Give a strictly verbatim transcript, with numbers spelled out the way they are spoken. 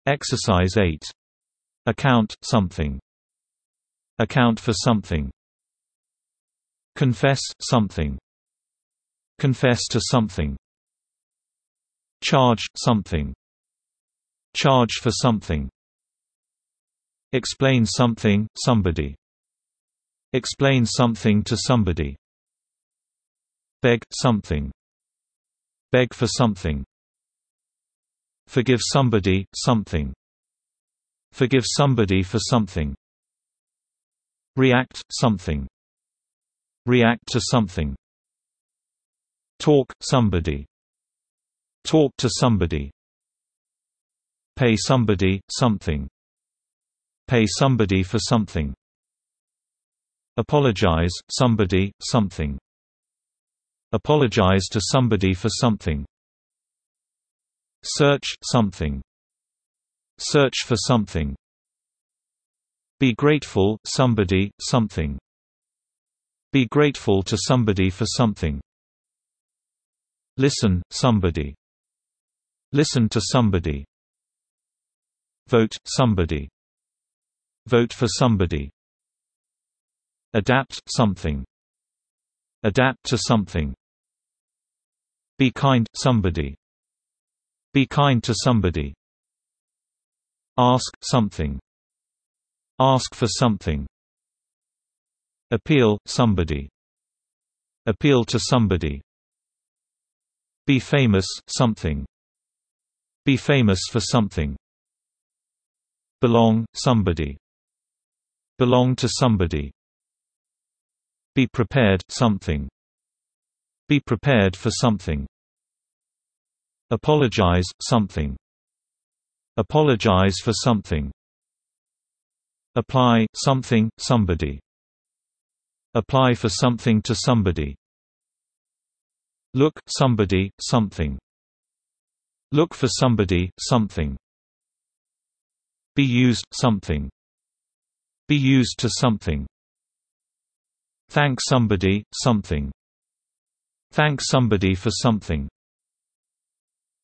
Exercise eight. Account something. Account for something. Confess something. Confess to something. Charge something. Charge for something. Explain something, somebody. Explain something to somebody. Beg something. Beg for something. Forgive somebody something. Forgive somebody for something. React something. React to something. Talk somebody. Talk to somebody. Pay somebody something. Pay somebody for something. Apologize somebody something. Apologize to somebody for something. Search something. Search for something. Be grateful somebody something. Be grateful to somebody for something. Listen somebody. Listen to somebody. Vote somebody. Vote for somebody. Adapt something. Adapt to something. Be kind somebody. Be kind to somebody. Ask something. Ask for something. Appeal somebody. Appeal to somebody. Be famous something. Be famous for something. Belong somebody. Belong to somebody. Be prepared something. Be prepared for something. Apologize something. Apologize for something. Apply something somebody. Apply for something to somebody. Look somebody something. Look for somebody something. Be used something. Be used to something. Thank somebody something. Thank somebody for something.